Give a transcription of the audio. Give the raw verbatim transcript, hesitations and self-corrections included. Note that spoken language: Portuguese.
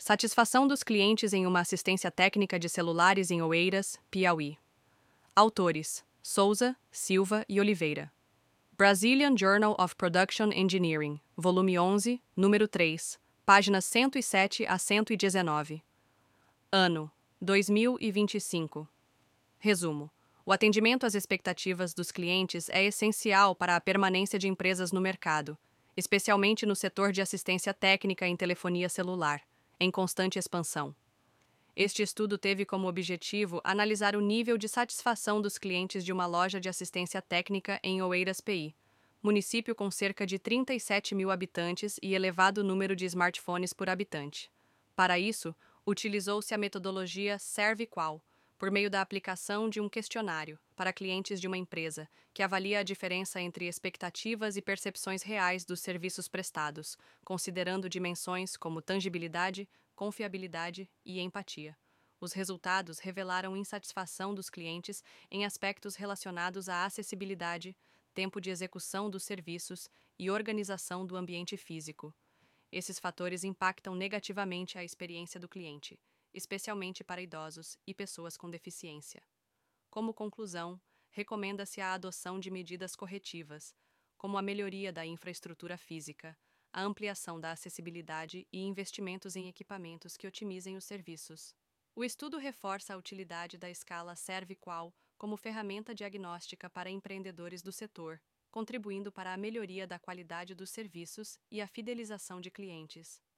Satisfação dos clientes em uma assistência técnica de celulares em Oeiras, Piauí. Autores: Souza, Silva e Oliveira. Brazilian Journal of Production Engineering, volume onze, número três, páginas cento e sete a cento e dezenove. Ano: dois mil e vinte e cinco. Resumo: o atendimento às expectativas dos clientes é essencial para a permanência de empresas no mercado, especialmente no setor de assistência técnica em telefonia celular, em constante expansão. Este estudo teve como objetivo analisar o nível de satisfação dos clientes de uma loja de assistência técnica em Oeiras, P I, município com cerca de trinta e sete mil habitantes e elevado número de smartphones por habitante. Para isso, utilizou-se a metodologia ServiQual, por meio da aplicação de um questionário para clientes de uma empresa, que avalia a diferença entre expectativas e percepções reais dos serviços prestados, considerando dimensões como tangibilidade, confiabilidade e empatia. Os resultados revelaram insatisfação dos clientes em aspectos relacionados à acessibilidade, tempo de execução dos serviços e organização do ambiente físico. Esses fatores impactam negativamente a experiência do cliente, especialmente para idosos e pessoas com deficiência. Como conclusão, recomenda-se a adoção de medidas corretivas, como a melhoria da infraestrutura física, a ampliação da acessibilidade e investimentos em equipamentos que otimizem os serviços. O estudo reforça a utilidade da escala ServiQual como ferramenta diagnóstica para empreendedores do setor, contribuindo para a melhoria da qualidade dos serviços e a fidelização de clientes.